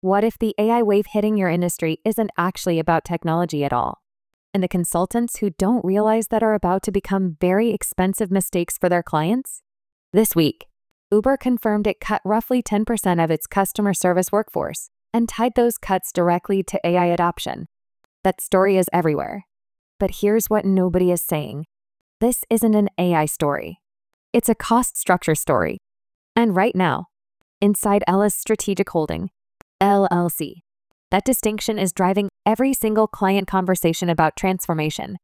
What if the AI wave hitting your industry isn't actually about technology at all? And the consultants who don't realize that are about to become very expensive mistakes for their clients? This week, Uber confirmed it cut roughly 10% of its customer service workforce and tied those cuts directly to AI adoption. That story is everywhere. But here's what nobody is saying. This isn't an AI story. It's a cost structure story. And right now, inside Ella's Strategic Holding, LLC, that distinction is driving every single client conversation about transformation,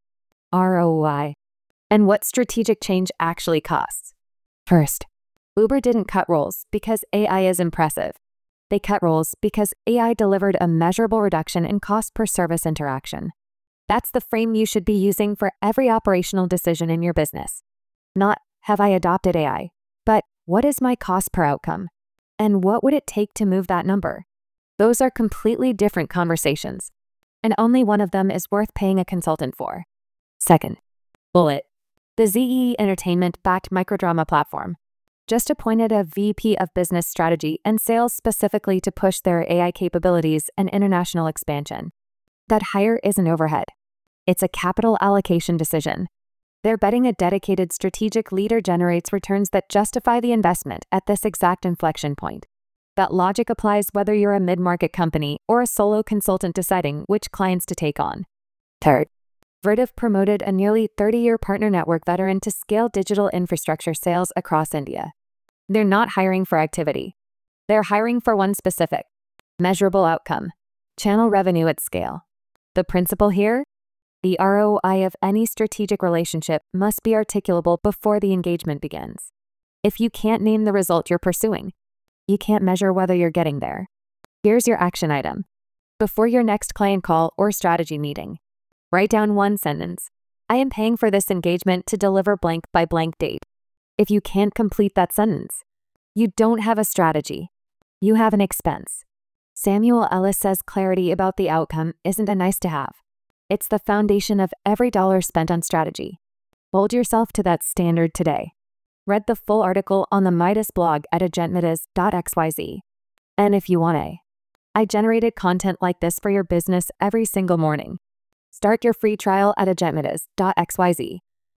ROI, and what strategic change actually costs. First, Uber didn't cut roles because AI is impressive. They cut roles because AI delivered a measurable reduction in cost per service interaction. That's the frame you should be using for every operational decision in your business. Not, have I adopted AI, but what is my cost per outcome? And what would it take to move that number? Those are completely different conversations, and only one of them is worth paying a consultant for. Second, Bullet, the ZEE Entertainment-backed microdrama platform, just appointed a VP of Business Strategy and Sales specifically to push their AI capabilities and international expansion. That hire isn't overhead. It's a capital allocation decision. They're betting a dedicated strategic leader generates returns that justify the investment at this exact inflection point. That logic applies whether you're a mid-market company or a solo consultant deciding which clients to take on. Third, Vertiv promoted a nearly 30-year partner network veteran to scale digital infrastructure sales across India. They're not hiring for activity. They're hiring for one specific, measurable outcome: channel revenue at scale. The principle here? The ROI of any strategic relationship must be articulable before the engagement begins. If you can't name the result you're pursuing, you can't measure whether you're getting there. Here's your action item. Before your next client call or strategy meeting, write down one sentence. I am paying for this engagement to deliver blank by blank date. If you can't complete that sentence, you don't have a strategy. You have an expense. Samuel Ellis says clarity about the outcome isn't a nice to have. It's the foundation of every dollar spent on strategy. Hold yourself to that standard today. Read the full article on the Midas blog at agentmidas.xyz. And if you want I generated content like this for your business every single morning. Start your free trial at agentmidas.xyz.